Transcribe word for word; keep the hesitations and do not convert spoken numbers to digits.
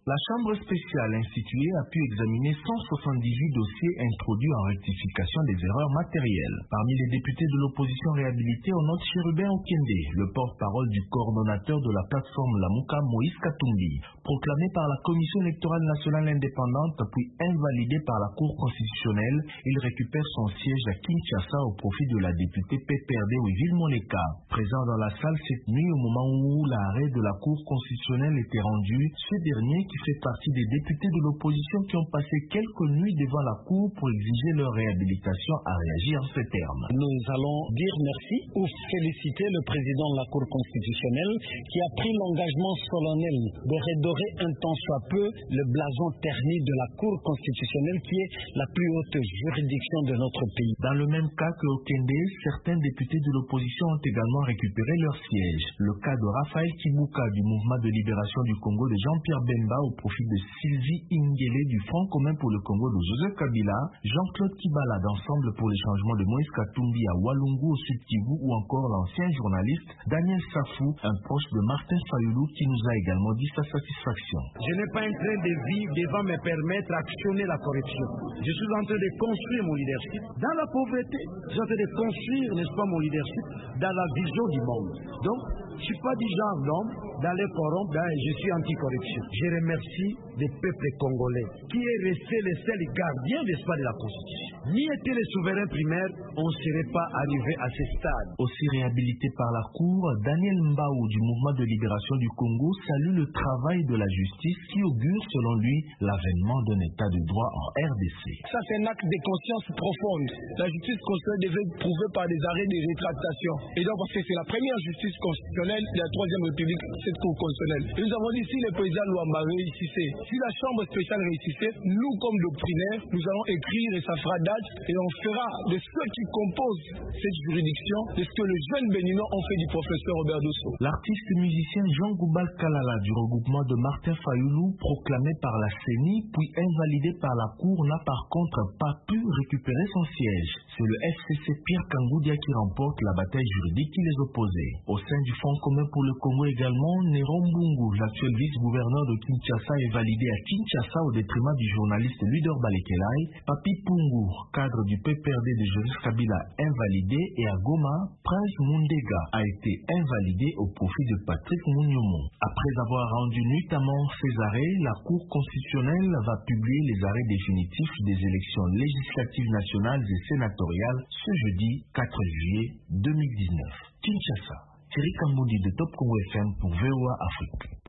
La Chambre spéciale instituée a pu examiner cent soixante-dix-huit dossiers introduits en rectification des erreurs matérielles. Parmi les députés de l'opposition réhabilités, on note Chérubin Okende, le porte-parole du coordonnateur de la plateforme Lamuka, Moïse Katumbi. Proclamé par la Commission électorale nationale indépendante puis invalidé par la Cour constitutionnelle, il récupère son siège à Kinshasa au profit de la députée P P R D Wiville Moneka. Présent dans la salle cette nuit au moment où l'arrêt de la Cour constitutionnelle était rendu, ce dernier qui fait partie des députés de l'opposition qui ont passé quelques nuits devant la Cour pour exiger leur réhabilitation a réagi en ces termes. Nous allons dire merci ou féliciter le président de la Cour constitutionnelle qui a pris l'engagement solennel de redorer un temps soit peu le blason terni de la Cour constitutionnelle qui est la plus haute juridiction de notre pays. Dans le même cas que Okende, certains députés de l'opposition ont également récupéré leur siège. Le cas de Raphaël Kibuka du mouvement de libération du Congo de Jean-Pierre Bemba au profit de Sylvie Ingele du Front commun pour le Congo de Joseph Kabila, Jean-Claude Kibala d'Ensemble pour les changements de Moïse Katumbi à Walungu au Sud Kivu ou encore l'ancien journaliste Daniel Safou, un proche de Martin Fayoulou qui nous a également dit sa satisfaction. Je n'ai pas un train de vie devant me permettre d'actionner la corruption. Je suis en train de construire mon leadership dans la pauvreté. Je suis en train de construire, n'est-ce pas, mon leadership dans la vision du monde. Donc, je ne suis pas du genre d'homme d'aller corrompre, je suis anti-corruption. Je remercie le peuple congolais qui est resté le seul gardien, n'est-ce pas, de la Constitution. Ni était le souverain primaire, on ne serait pas arrivé à ce stade. Aussi réhabilité par la Cour, Daniel Mbao du mouvement de libération du Congo salue le travail de la justice qui augure, selon lui, l'avènement d'un état de droit en R D C. Ça, c'est un acte de conscience profonde. La justice constitutionnelle devait être prouvée par des arrêts de rétractation. Et donc, parce que c'est la première justice constitutionnelle de la Troisième République, cette Cour constitutionnelle. Et nous avons dit, si le président Luamba réussissait, si la Chambre spéciale réussissait, nous, comme doctrinaires, nous allons écrire et ça fera date et on fera de ceux qui composent cette juridiction de ce que les jeunes béninois ont fait du professeur Robert Dosso. L'artiste musicien Jean Goubal Kalala du regroupement de Martin Fayoulou, proclamé par la C E N I puis invalidé par la Cour, n'a par contre pas pu récupérer son siège. C'est le F C C Pierre Kangoudia qui remporte la bataille juridique qui les opposait. Au sein du Front commun pour le Congo également, Néron Mbungu, l'actuel vice-gouverneur de Kinshasa, est validé à Kinshasa au détriment du journaliste Luder Balekelai. Papi Pungu, cadre du P P R D de Joseph Kabila, invalidé, et à Goma, Prince Mundega a été invalidé au profit de Patrick Mouniomo. Après avoir rendu nuitamment ces arrêts, la Cour constitutionnelle va publier les arrêts définitifs des élections législatives nationales et sénatoriales ce jeudi quatre juillet deux mille dix-neuf. Kinshasa, Thierry Kamboudi de Top Congo F M pour V O A Afrique.